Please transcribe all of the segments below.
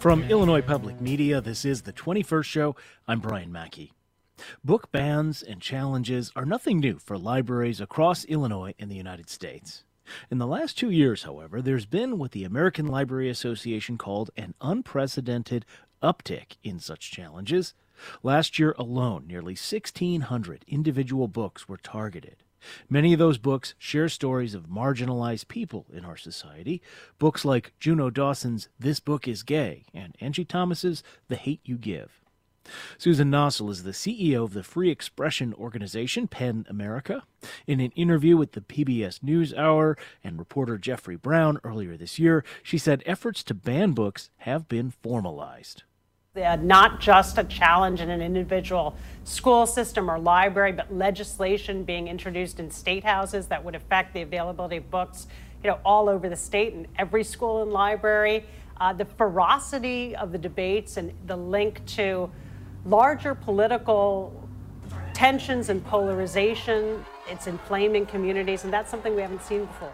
From Illinois Public Media, this is The 21st Show. I'm Brian Mackey. Book bans and challenges are nothing new for libraries across Illinois and the United States. In the last 2 years, however, there's been what the American Library Association called an unprecedented uptick in such challenges. Last year alone, nearly 1,600 individual books were targeted. Many of those books share stories of marginalized people in our society. Books like Juno Dawson's This Book is Gay and Angie Thomas's The Hate You Give. Susan Nossel is the CEO of the free expression organization PEN America. In an interview with the PBS NewsHour and reporter Jeffrey Brown earlier this year, she said efforts to ban books have been formalized. Not just a challenge in an individual school system or library, but legislation being introduced in state houses that would affect the availability of books, all over the state and every school and library. The ferocity of the debates and the link to larger political tensions and polarization, it's inflaming communities, and that's something we haven't seen before.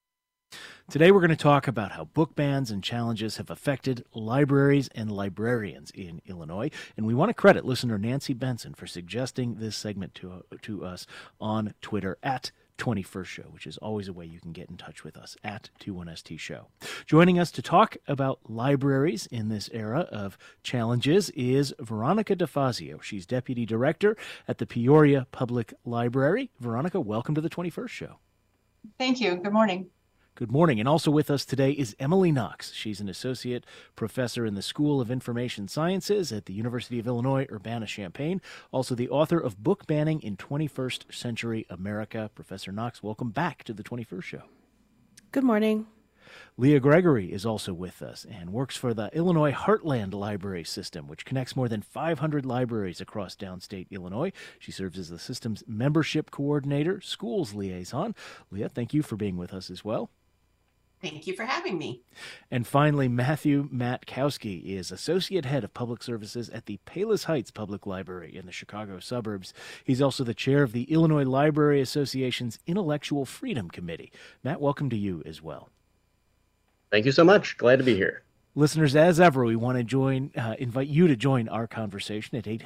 Today we're going to talk about how book bans and challenges have affected libraries and librarians in Illinois. And we want to credit listener Nancy Benson for suggesting this segment to us on Twitter at 21st Show, which is always a way you can get in touch with us at 21ST Show. Joining us to talk about libraries in this era of challenges is Veronica DeFazio. She's Deputy Director at the Peoria Public Library. Veronica, welcome to the 21st Show. Thank you. Good morning. Good morning. And also with us today is Emily Knox. She's an associate professor in the School of Information Sciences at the University of Illinois, Urbana-Champaign, also the author of Book Banning in 21st Century America. Professor Knox, welcome back to the 21st Show. Good morning. Leah Gregory is also with us and works for the Illinois Heartland Library System, which connects more than 500 libraries across downstate Illinois. She serves as the system's membership coordinator, schools liaison. Leah, thank you for being with us as well. Thank you for having me. And finally, Matthew Matkowski is Associate Head of Public Services at the Palos Heights Public Library in the Chicago suburbs. He's also the chair of the Illinois Library Association's Intellectual Freedom Committee. Matt, welcome to you as well. Thank you so much. Glad to be here. Listeners, as ever, we want to invite you to join our conversation at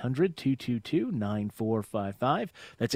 800-222-9455. That's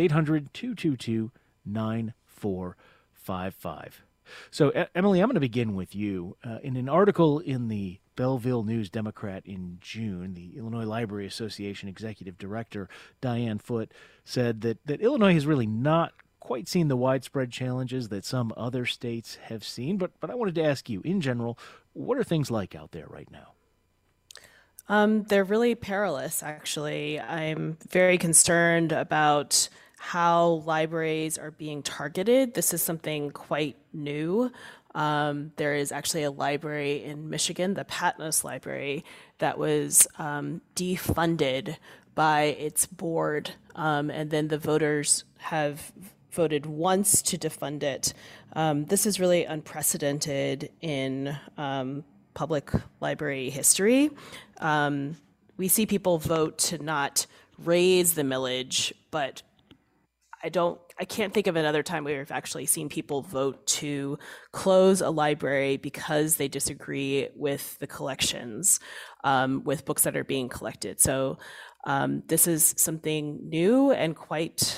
800-222-9455. So, Emily, I'm going to begin with you. In an article in the Belleville News-Democrat in June, the Illinois Library Association Executive Director Diane Foote said that Illinois has really not quite seen the widespread challenges that some other states have seen. But I wanted to ask you, in general, what are things like out there right now? They're really perilous, actually. I'm very concerned about how libraries are being targeted. This is something quite new. There is actually a library in Michigan, the Patmos Library, that was defunded by its board, and then the voters have voted once to defund it. This is really unprecedented in public library history. We see people vote to not raise the millage, but I can't think of another time where we've actually seen people vote to close a library because they disagree with the collections, with books that are being collected. So this is something new and quite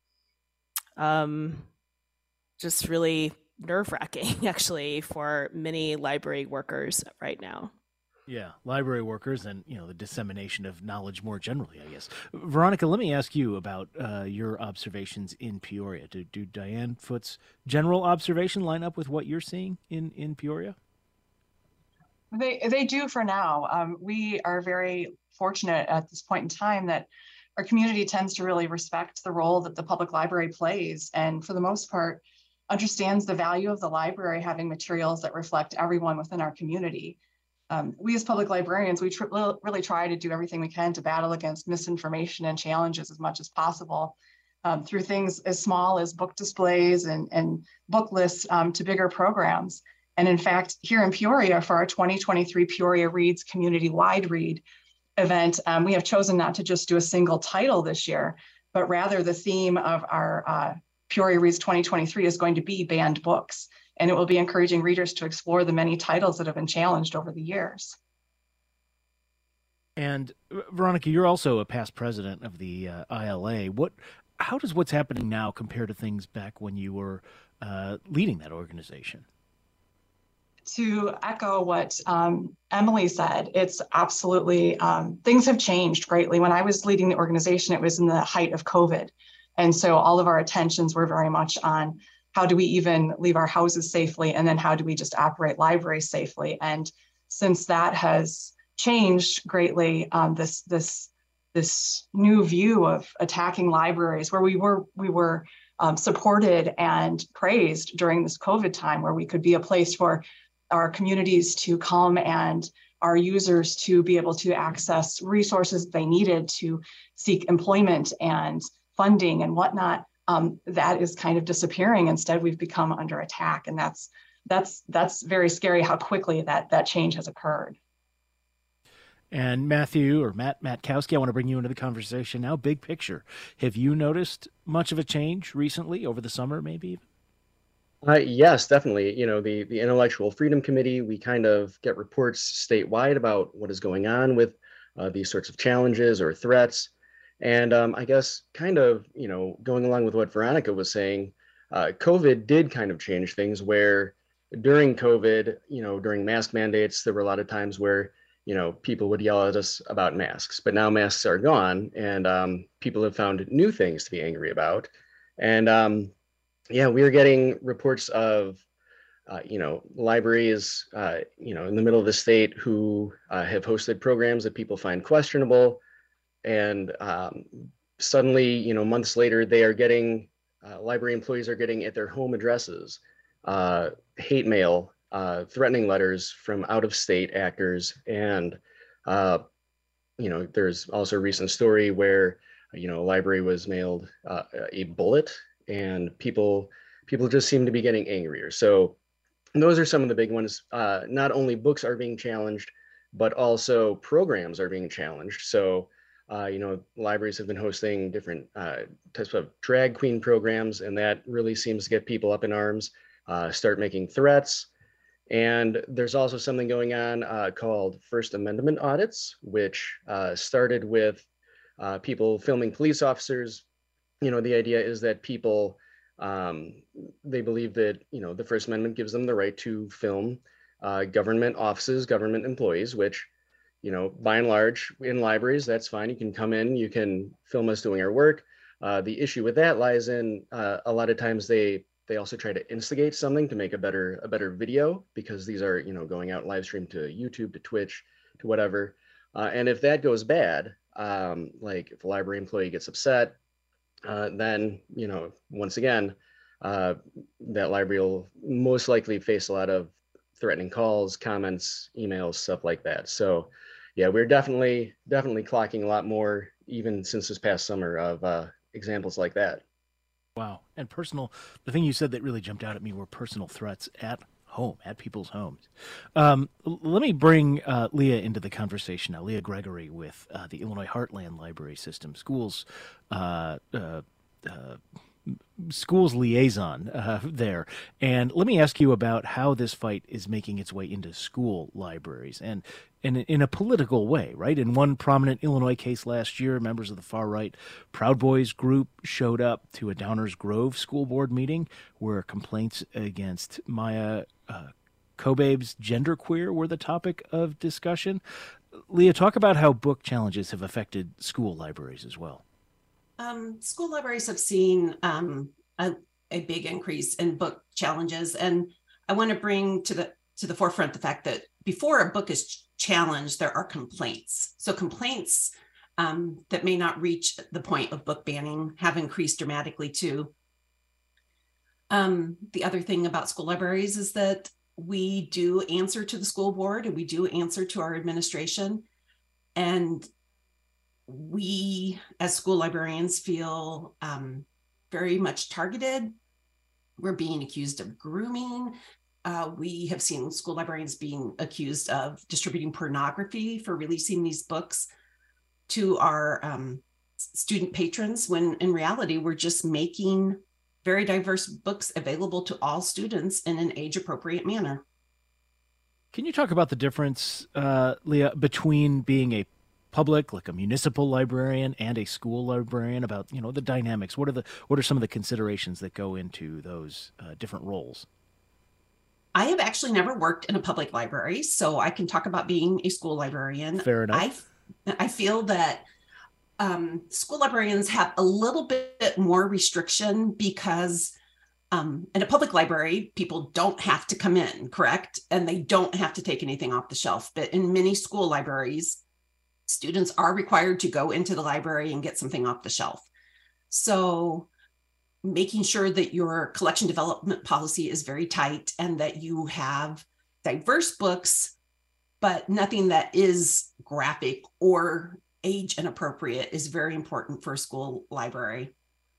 just really nerve-wracking, actually, for many library workers right now. Yeah, library workers and, the dissemination of knowledge more generally, I guess. Veronica, let me ask you about your observations in Peoria. Do Diane Foote's general observation line up with what you're seeing in Peoria? They do for now. We are very fortunate at this point in time that our community tends to really respect the role that the public library plays, and for the most part, understands the value of the library having materials that reflect everyone within our community. We as public librarians, we really try to do everything we can to battle against misinformation and challenges as much as possible through things as small as book displays and book lists to bigger programs. And in fact, here in Peoria for our 2023 Peoria Reads Community-Wide Read event, we have chosen not to just do a single title this year, but rather the theme of our Peoria Reads 2023 is going to be banned books. And it will be encouraging readers to explore the many titles that have been challenged over the years. And Veronica, you're also a past president of the ILA. How does what's happening now compare to things back when you were leading that organization? To echo what Emily said, it's absolutely, things have changed greatly. When I was leading the organization, it was in the height of COVID. And so all of our attentions were very much on how do we even leave our houses safely? And then how do we just operate libraries safely? And since that has changed greatly, this new view of attacking libraries where we were supported and praised during this COVID time, where we could be a place for our communities to come and our users to be able to access resources they needed to seek employment and funding and whatnot, that is kind of disappearing. Instead, we've become under attack. And that's very scary how quickly that change has occurred. And Matt Matkowski, I want to bring you into the conversation now. Big picture. Have you noticed much of a change recently over the summer, maybe? Yes, definitely. The Intellectual Freedom Committee, we kind of get reports statewide about what is going on with these sorts of challenges or threats. And I guess kind of, going along with what Veronica was saying, COVID did kind of change things where during COVID, during mask mandates, there were a lot of times where, people would yell at us about masks, but now masks are gone and people have found new things to be angry about. And yeah, we are getting reports of, libraries, in the middle of the state who have hosted programs that people find questionable. And suddenly, months later, they are getting, library employees are getting at their home addresses, hate mail, threatening letters from out-of-state actors. And, there's also a recent story where, a library was mailed a bullet, and people just seem to be getting angrier. So those are some of the big ones. Not only books are being challenged, but also programs are being challenged. So, libraries have been hosting different types of drag queen programs, and that really seems to get people up in arms, start making threats. And there's also something going on called First Amendment audits, which started with people filming police officers. The idea is that people, they believe that, the First Amendment gives them the right to film government offices, government employees, which, by and large in libraries, that's fine. You can come in, you can film us doing our work. The issue with that lies in a lot of times they also try to instigate something to make a better video, because these are, going out live stream to YouTube, to Twitch, to whatever. And if that goes bad, like if a library employee gets upset, then, once again, that library will most likely face a lot of threatening calls, comments, emails, stuff like that. So yeah, we're definitely clocking a lot more, even since this past summer, of examples like that. Wow. And the thing you said that really jumped out at me were personal threats at home, at people's homes. Let me bring Leah into the conversation now. Leah Gregory with the Illinois Heartland Library System, schools liaison there. And let me ask you about how this fight is making its way into school libraries and in a political way, right? In one prominent Illinois case last year, members of the far-right Proud Boys group showed up to a Downers Grove school board meeting where complaints against Maya Kobabe's genderqueer were the topic of discussion. Leah, talk about how book challenges have affected school libraries as well. School libraries have seen a big increase in book challenges, and I want to bring to the forefront the fact that before a book is challenged, there are complaints. So complaints that may not reach the point of book banning have increased dramatically too. The other thing about school libraries is that we do answer to the school board and we do answer to our administration, and we as school librarians feel very much targeted. We're being accused of grooming. We have seen school librarians being accused of distributing pornography for releasing these books to our student patrons, when in reality, we're just making very diverse books available to all students in an age-appropriate manner. Can you talk about the difference, Leah, between being a public, like a municipal librarian, and a school librarian about, the dynamics? What are some of the considerations that go into those different roles? I have actually never worked in a public library, so I can talk about being a school librarian. Fair enough. I feel that school librarians have a little bit more restriction because in a public library, people don't have to come in, correct? And they don't have to take anything off the shelf. But in many school libraries, students are required to go into the library and get something off the shelf. So making sure that your collection development policy is very tight and that you have diverse books, but nothing that is graphic or age inappropriate is very important for a school library.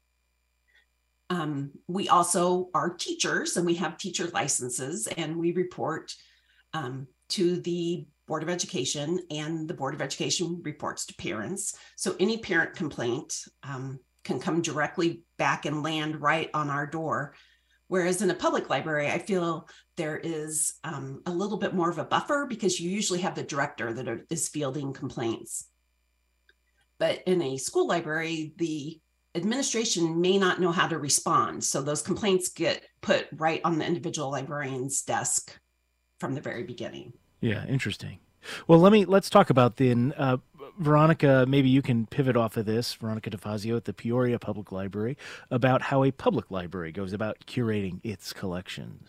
We also are teachers and we have teacher licenses, and we report to the Board of Education, and the Board of Education reports to parents. So any parent complaint can come directly back and land right on our door. Whereas in a public library, I feel there is a little bit more of a buffer because you usually have the director that is fielding complaints. But in a school library, the administration may not know how to respond. So those complaints get put right on the individual librarian's desk from the very beginning. Yeah, interesting. Well, let's talk about then, Veronica, maybe you can pivot off of this, Veronica DeFazio at the Peoria Public Library, about how a public library goes about curating its collections.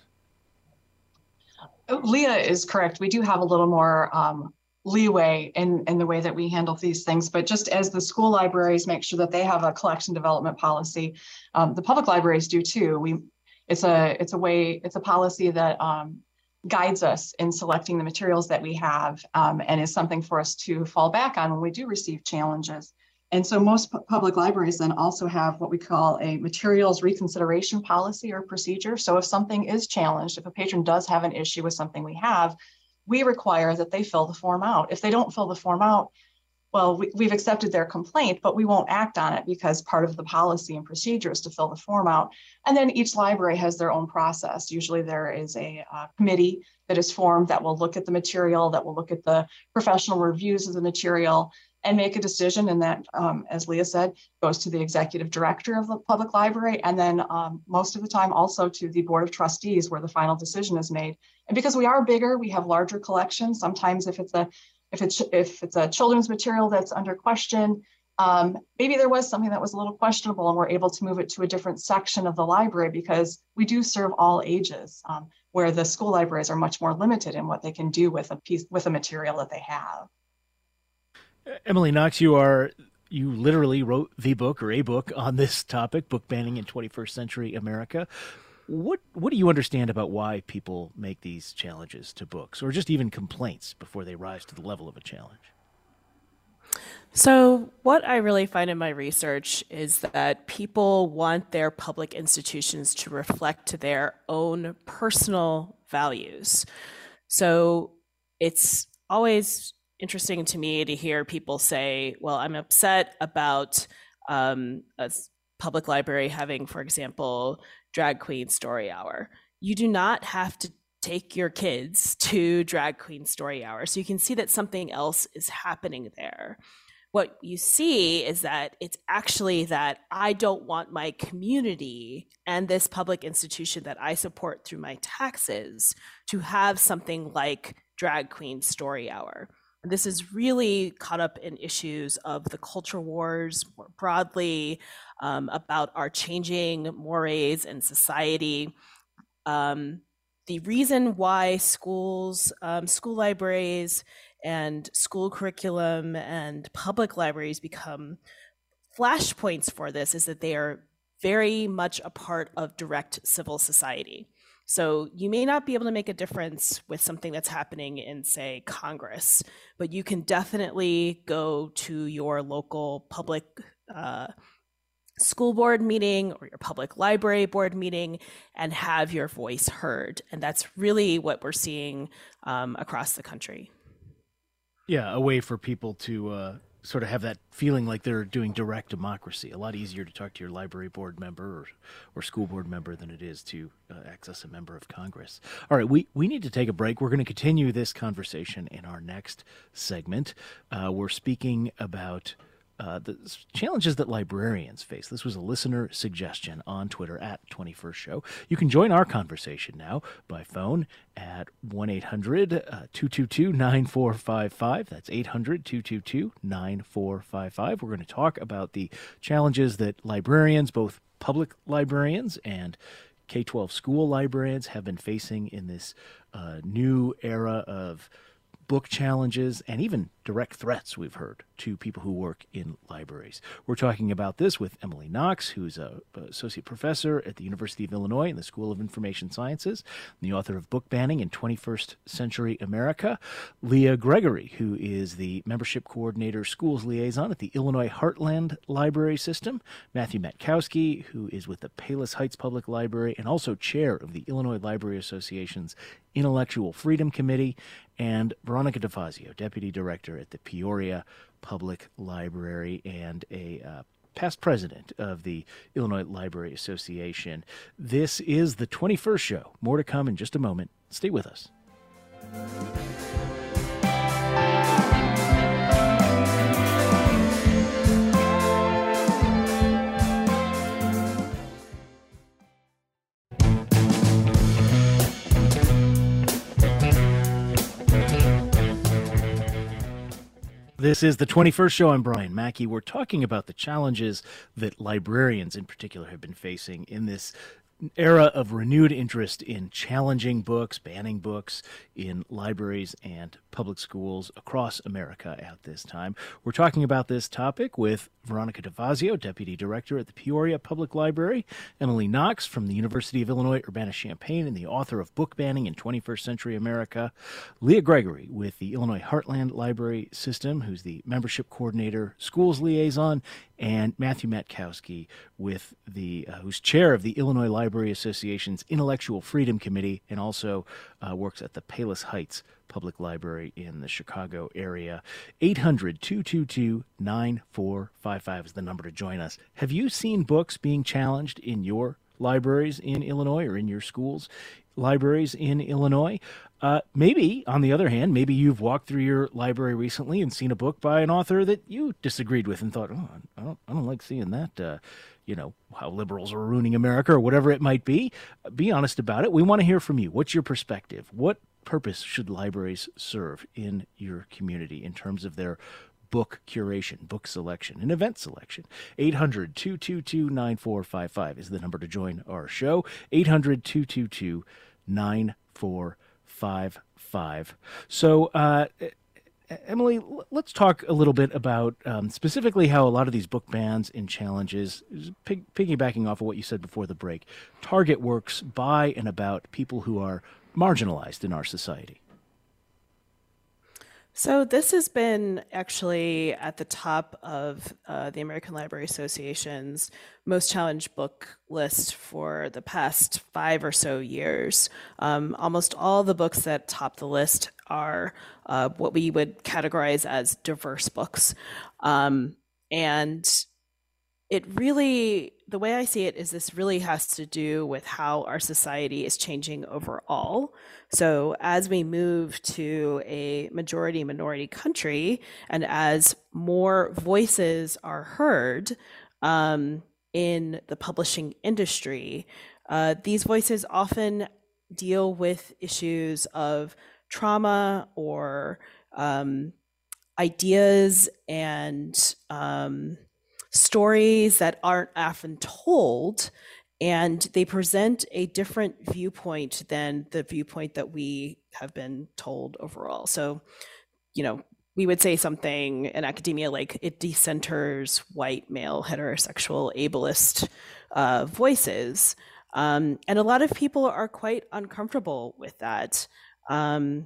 Leah is correct. We do have a little more leeway in the way that we handle these things, but just as the school libraries make sure that they have a collection development policy, the public libraries do too. It's a policy that guides us in selecting the materials that we have, and is something for us to fall back on when we do receive challenges. And so most public libraries then also have what we call a materials reconsideration policy or procedure. So if something is challenged, if a patron does have an issue with something we have, we require that they fill the form out. If they don't fill the form out, well, we've accepted their complaint, but we won't act on it because part of the policy and procedure is to fill the form out. And then each library has their own process. Usually there is a committee that is formed that will look at the material, that will look at the professional reviews of the material and make a decision. And that, as Leah said, goes to the executive director of the public library. And then most of the time also to the board of trustees where the final decision is made. And because we are bigger, we have larger collections. Sometimes if it's a children's material that's under question, maybe there was something that was a little questionable and we're able to move it to a different section of the library because we do serve all ages, where the school libraries are much more limited in what they can do with a material that they have. Emily Knox, you literally wrote the book or a book on this topic, book banning in 21st century America. What do you understand about why people make these challenges to books or just even complaints before they rise to the level of a challenge? So what I really find in my research is that people want their public institutions to reflect their own personal values. So it's always interesting to me to hear people say, well, I'm upset about a public library having, for example, drag queen story hour. You do not have to take your kids to drag queen story hour. So you can see that something else is happening there. What you see is that it's actually that I don't want my community and this public institution that I support through my taxes to have something like drag queen story hour. This is really caught up in issues of the culture wars more broadly, about our changing mores in society. The reason why schools, school libraries, and school curriculum and public libraries become flashpoints for this is that they are very much a part of direct civil society. So you may not be able to make a difference with something that's happening in, say, Congress, but you can definitely go to your local public school board meeting or your public library board meeting and have your voice heard. And that's really what we're seeing across the country. Yeah, a way for people to sort of have that feeling like they're doing direct democracy. A lot easier to talk to your library board member or school board member than it is to access a member of Congress. All right, we need to take a break. We're going to continue this conversation in our next segment. We're speaking about the challenges that librarians face. This was a listener suggestion on Twitter at 21st Show. You can join our conversation now by phone at 1-800-222-9455. That's 800-222-9455. We're going to talk about the challenges that librarians, both public librarians and K-12 school librarians, have been facing in this new era of book challenges and even direct threats we've heard to people who work in libraries. We're talking about this with Emily Knox, who's an associate professor at the University of Illinois in the School of Information Sciences, and the author of Book Banning in 21st Century America. Leah Gregory, who is the membership coordinator schools liaison at the Illinois Heartland Library System. Matthew Matkowski, who is with the Palos Heights Public Library and also chair of the Illinois Library Association's Intellectual Freedom Committee, and Veronica DeFazio, deputy director at the Peoria Public Library and a past president of the Illinois Library Association. This is the 21st Show. More to come in just a moment. Stay with us. This is the 21st Show. I'm Brian Mackey. We're talking about the challenges that librarians in particular have been facing in this era of renewed interest in challenging books, banning books in libraries and public schools across America at this time. We're talking about this topic with Veronica DeFazio, Deputy Director at the Peoria Public Library, Emily Knox from the University of Illinois Urbana-Champaign and the author of Book Banning in 21st Century America, Leah Gregory with the Illinois Heartland Library System, who's the Membership Coordinator, Schools Liaison, and Matthew Matkowski with the who's chair of the Illinois Library Association's Intellectual Freedom Committee and also works at the Palos Heights Public Library in the Chicago area. 800-222-9455 is the number to join us. Have you seen books being challenged in your libraries in Illinois or in your schools' libraries in Illinois? Maybe, on the other hand, maybe you've walked through your library recently and seen a book by an author that you disagreed with and thought, oh, I don't like seeing that, how liberals are ruining America or whatever it might be. Be honest about it. We want to hear from you. What's your perspective? What purpose should libraries serve in your community in terms of their book curation, book selection, and event selection? 800-222-9455 is the number to join our show. 800-222-9455. So, Emily, let's talk a little bit about specifically how a lot of these book bans and challenges, piggybacking off of what you said before the break, target works by and about people who are marginalized in our society. So this has been actually at the top of the American Library Association's most challenged book list for the past 5 or so years. Almost all the books that top the list are what we would categorize as diverse books. And it really, the way I see it is this really has to do with how our society is changing overall. So as we move to a majority-minority country and as more voices are heard in the publishing industry, these voices often deal with issues of trauma or ideas and stories that aren't often told, and they present a different viewpoint than the viewpoint that we have been told overall. So, we would say something in academia like it decenters white, male, heterosexual, ableist voices. And a lot of people are quite uncomfortable with that. And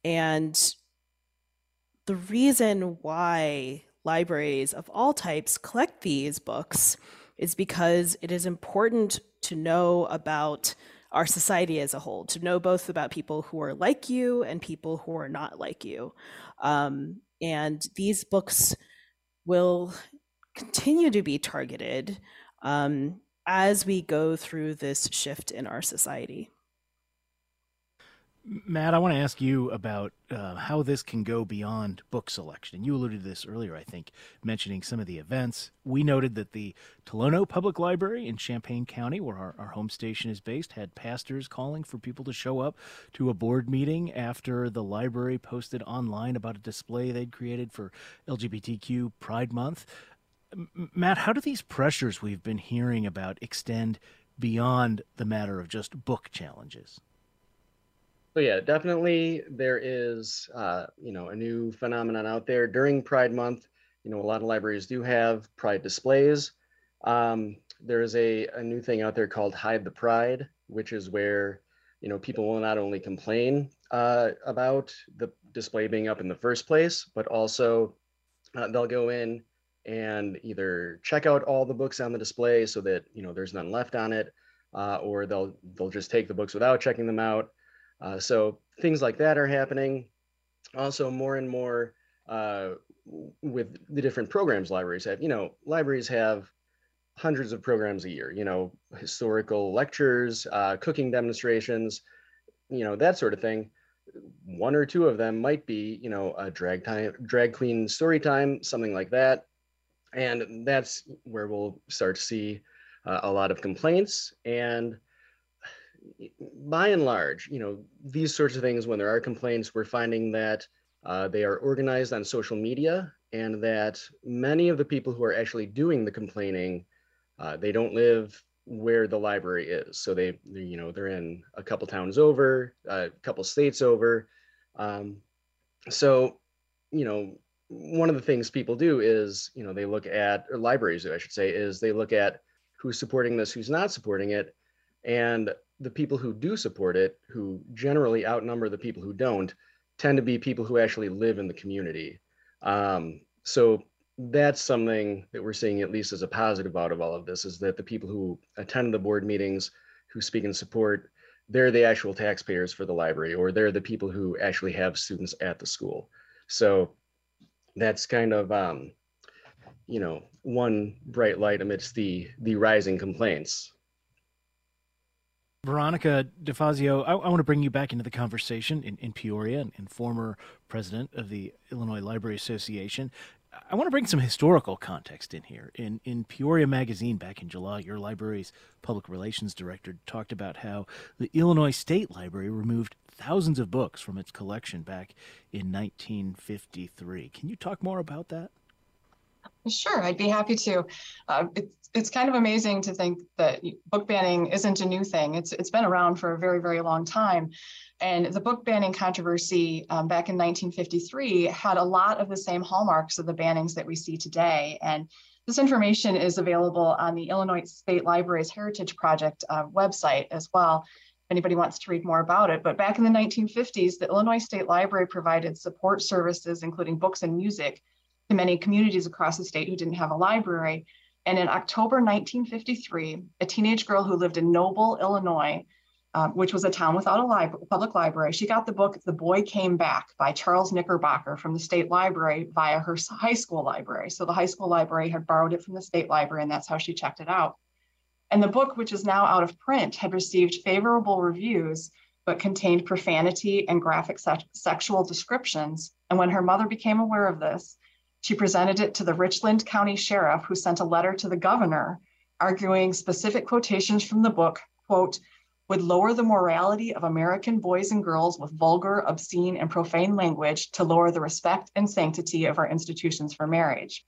the reason why libraries of all types collect these books is because it is important to know about our society as a whole, to know both about people who are like you and people who are not like you. And these books will continue to be targeted as we go through this shift in our society. Matt, I want to ask you about how this can go beyond book selection. You alluded to this earlier, I think, mentioning some of the events. We noted that the Tolono Public Library in Champaign County, where our home station is based, had pastors calling for people to show up to a board meeting after the library posted online about a display they'd created for LGBTQ Pride Month. Matt, how do these pressures we've been hearing about extend beyond the matter of just book challenges? So yeah, definitely there is, a new phenomenon out there during Pride Month. A lot of libraries do have Pride displays. There is a new thing out there called Hide the Pride, which is where, people will not only complain about the display being up in the first place, but also they'll go in and either check out all the books on the display so that, there's none left on it, or they'll just take the books without checking them out. So things like that are happening. Also, more and more with the different programs libraries have. Libraries have hundreds of programs a year, historical lectures, cooking demonstrations, that sort of thing. One or two of them might be, a drag queen story time, something like that. And that's where we'll start to see a lot of complaints. And by and large, these sorts of things, when there are complaints, we're finding that they are organized on social media, and that many of the people who are actually doing the complaining, they don't live where the library is. So they're in a couple towns over, a couple states over. So one of the things people do is, they look at, or libraries, I should say, is they look at who's supporting this, who's not supporting it. And the people who do support it, who generally outnumber the people who don't, tend to be people who actually live in the community. So that's something that we're seeing, at least as a positive out of all of this, is that the people who attend the board meetings, who speak in support, they're the actual taxpayers for the library, or they're the people who actually have students at the school. So that's kind of, one bright light amidst the rising complaints. Veronica DeFazio, I want to bring you back into the conversation in Peoria and former president of the Illinois Library Association. I want to bring some historical context in here. In Peoria Magazine back in July, your library's public relations director talked about how the Illinois State Library removed thousands of books from its collection back in 1953. Can you talk more about that? Sure, I'd be happy to. It's kind of amazing to think that book banning isn't a new thing. It's been around for a very, very long time. And the book banning controversy back in 1953 had a lot of the same hallmarks of the bannings that we see today. And this information is available on the Illinois State Library's Heritage Project website as well, if anybody wants to read more about it. But back in the 1950s, the Illinois State Library provided support services, including books and music, to many communities across the state who didn't have a library. And in October 1953, a teenage girl who lived in Noble, Illinois, which was a town without a public library, she got the book The Boy Came Back by Charles Knickerbocker from the state library via her high school library. So the high school library had borrowed it from the state library, and that's how she checked it out. And the book, which is now out of print, had received favorable reviews, but contained profanity and graphic sexual descriptions. And when her mother became aware of this, she presented it to the Richland County Sheriff, who sent a letter to the governor arguing specific quotations from the book, quote, would lower the morality of American boys and girls with vulgar, obscene, and profane language to lower the respect and sanctity of our institutions for marriage.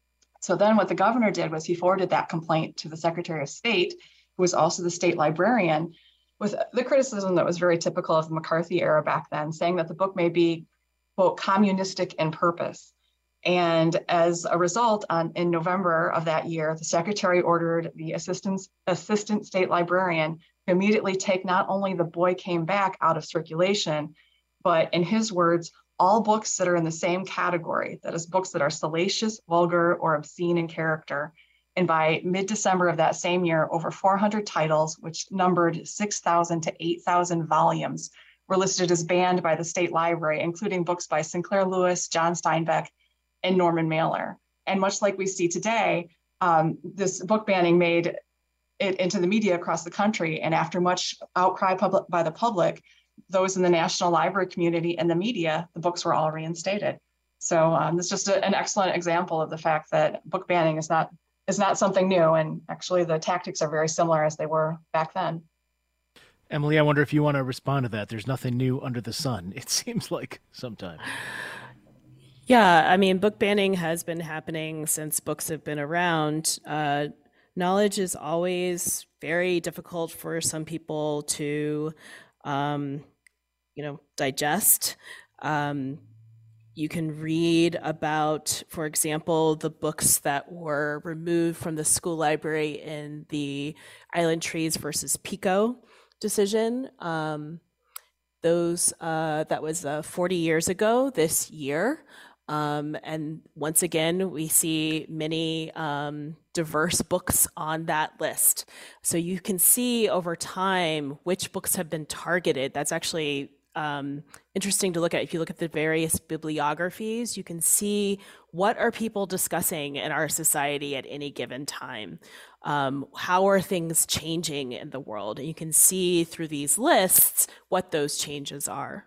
So then what the governor did was he forwarded that complaint to the Secretary of State, who was also the state librarian, with the criticism that was very typical of the McCarthy era back then, saying that the book may be, quote, communistic in purpose. And as a result, in November of that year, the secretary ordered the assistant state librarian to immediately take not only The Boy Came Back out of circulation, but in his words, all books that are in the same category, that is, books that are salacious, vulgar, or obscene in character. And by mid-December of that same year, over 400 titles, which numbered 6,000 to 8,000 volumes, were listed as banned by the state library, including books by Sinclair Lewis, John Steinbeck, and Norman Mailer. And much like we see today, this book banning made it into the media across the country. And after much outcry by the public, those in the National Library community and the media, the books were all reinstated. So this is just an excellent example of the fact that book banning is not something new. And actually the tactics are very similar as they were back then. Emily, I wonder if you want to respond to that. There's nothing new under the sun, it seems like sometimes. Yeah, I mean, book banning has been happening since books have been around. Knowledge is always very difficult for some people to, digest. You can read about, for example, the books that were removed from the school library in the Island Trees versus Pico decision. That was 40 years ago this year. And once again, we see many diverse books on that list. So you can see over time which books have been targeted. That's actually interesting to look at. If you look at the various bibliographies, you can see what are people discussing in our society at any given time. How are things changing in the world? And you can see through these lists what those changes are.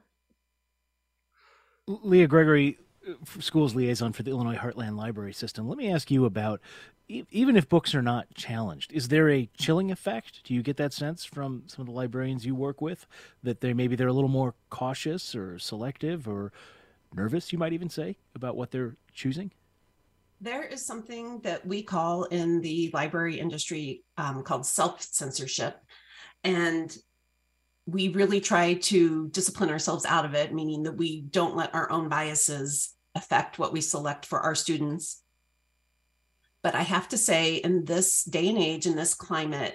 Leah Gregory, schools liaison for the Illinois Heartland Library System. Let me ask you about, even if books are not challenged, is there a chilling effect? Do you get that sense from some of the librarians you work with, that they're a little more cautious or selective or nervous, you might even say, about what they're choosing? There is something that we call in the library industry called self-censorship. And we really try to discipline ourselves out of it, meaning that we don't let our own biases affect what we select for our students. But I have to say, in this day and age, in this climate,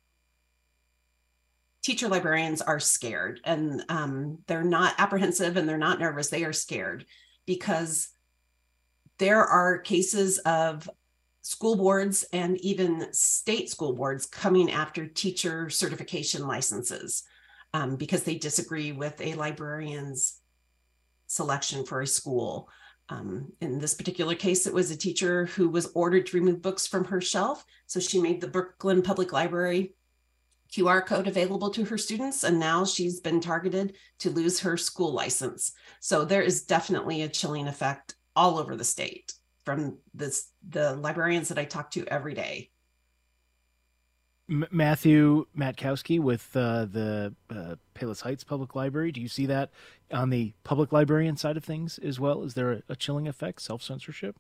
teacher librarians are scared, and they're not apprehensive and they're not nervous. They are scared because there are cases of school boards and even state school boards coming after teacher certification licenses because they disagree with a librarian's selection for a school. In this particular case, it was a teacher who was ordered to remove books from her shelf. So she made the Brooklyn Public Library QR code available to her students, and now she's been targeted to lose her school license. So there is definitely a chilling effect all over the state from the librarians that I talk to every day. Matthew Matkowski with the Palos Heights Public Library. Do you see that on the public librarian side of things as well? Is there a chilling effect, self-censorship?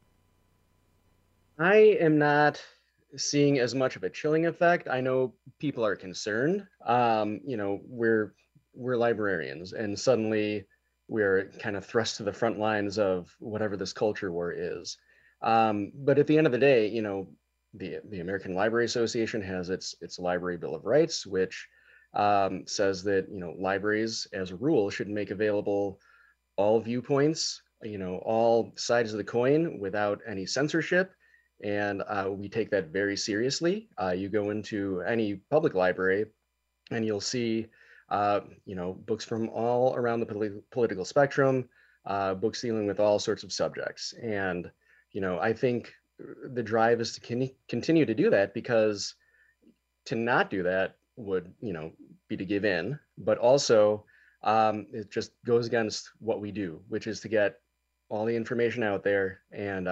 I am not seeing as much of a chilling effect. I know people are concerned. We're librarians, and suddenly we're kind of thrust to the front lines of whatever this culture war is. But at the end of the day, the American Library Association has its Library Bill of Rights, which says that libraries, as a rule, should make available all viewpoints, all sides of the coin without any censorship, and we take that very seriously. You go into any public library, and you'll see books from all around the political spectrum, books dealing with all sorts of subjects, and I think the drive is to continue to do that, because to not do that would, be to give in, but also it just goes against what we do, which is to get all the information out there and,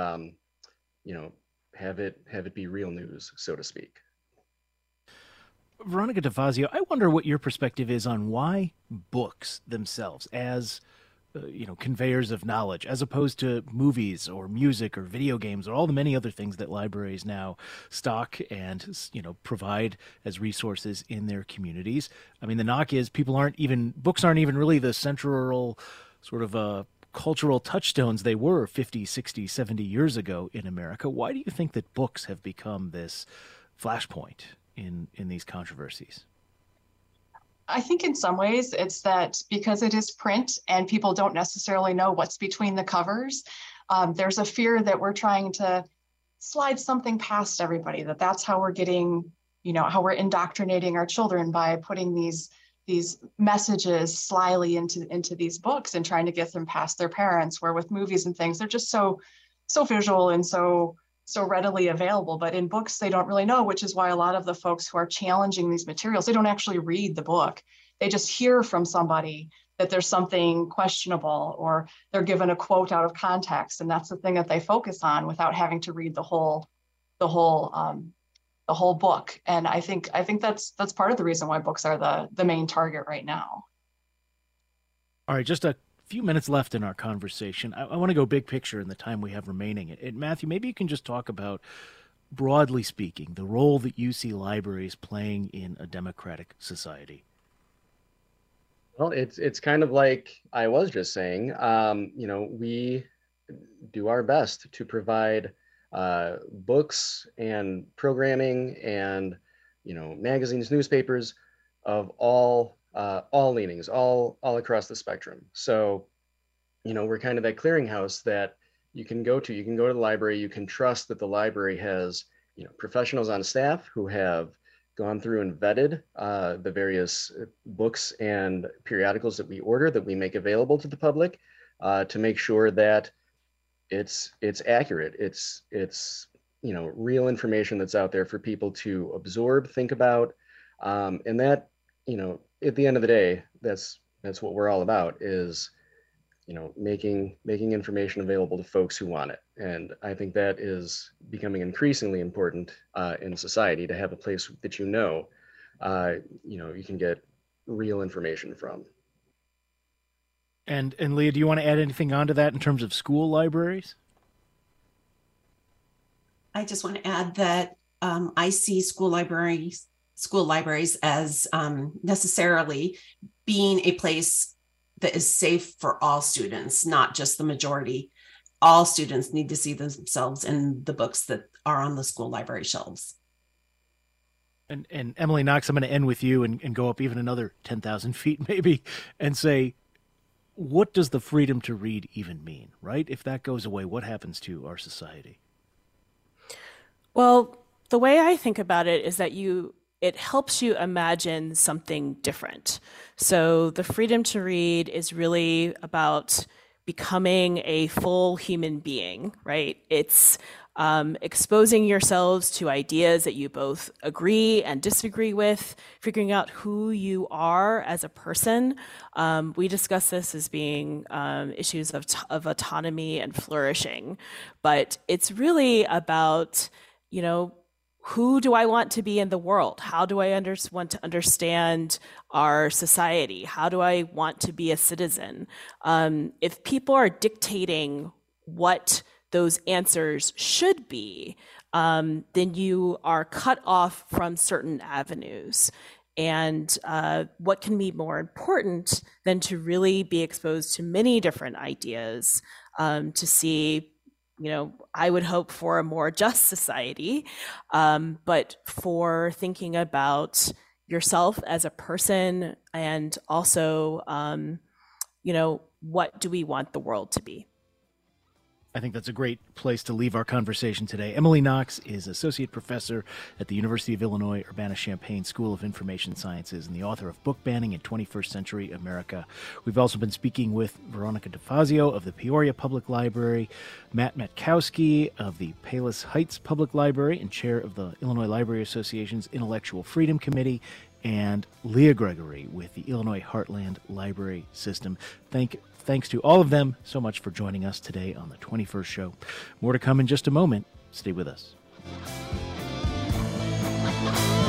have it be real news, so to speak. Veronica DeFazio, I wonder what your perspective is on why books themselves, as conveyors of knowledge, as opposed to movies or music or video games or all the many other things that libraries now stock and provide as resources in their communities. I mean, the knock is books aren't even really the central sort of cultural touchstones they were 50, 60, 70 years ago in America. Why do you think that books have become this flashpoint in these controversies? I think in some ways it's that because it is print and people don't necessarily know what's between the covers, there's a fear that we're trying to slide something past everybody, that's how we're getting, how we're indoctrinating our children by putting these messages slyly into these books and trying to get them past their parents, where with movies and things, they're just so so visual and so readily available. But in books, they don't really know, which is why a lot of the folks who are challenging these materials, they don't actually read the book. They just hear from somebody that there's something questionable, or they're given a quote out of context, and that's the thing that they focus on without having to read the whole book. And I think that's part of the reason why books are the main target right now. All right, just a few minutes left in our conversation. I want to go big picture in the time we have remaining. And Matthew, maybe you can just talk about, broadly speaking, the role that you see libraries playing in a democratic society. Well, it's kind of like I was just saying. We do our best to provide books and programming and magazines, newspapers of all leanings, all across the spectrum. So, we're kind of that clearinghouse that you can go to. You can go to the library. You can trust that the library has professionals on staff who have gone through and vetted the various books and periodicals that we order, that we make available to the public, to make sure that it's accurate. It's real information that's out there for people to absorb, think about, and that at the end of the day, that's what we're all about, is making information available to folks who want it. And I think that is becoming increasingly important in society, to have a place that you can get real information from. And Leah, do you want to add anything onto that in terms of school libraries? I just want to add that I see school libraries as necessarily being a place that is safe for all students, not just the majority. All students need to see themselves in the books that are on the school library shelves. And Emily Knox, I'm going to end with you and go up even another 10,000 feet maybe, and say, what does the freedom to read even mean, right? If that goes away, what happens to our society? Well, the way I think about it is that it helps you imagine something different. So the freedom to read is really about becoming a full human being, right? It's exposing yourselves to ideas that you both agree and disagree with, figuring out who you are as a person. We discuss this as being issues of autonomy and flourishing, but it's really about, who do I want to be in the world? How do I want to understand our society? How do I want to be a citizen? If people are dictating what those answers should be, then you are cut off from certain avenues. And what can be more important than to really be exposed to many different ideas, to see, I would hope for a more just society, but for thinking about yourself as a person, and also, what do we want the world to be? I think that's a great place to leave our conversation today. Emily Knox is Associate Professor at the University of Illinois Urbana-Champaign School of Information Sciences and the author of Book Banning in 21st Century America. We've also been speaking with Veronica DeFazio of the Peoria Public Library, Matt Matkowski of the Palos Heights Public Library and chair of the Illinois Library Association's Intellectual Freedom Committee, and Leah Gregory with the Illinois Heartland Library System. Thanks to all of them so much for joining us today on the 21st Show. More to come in just a moment. Stay with us.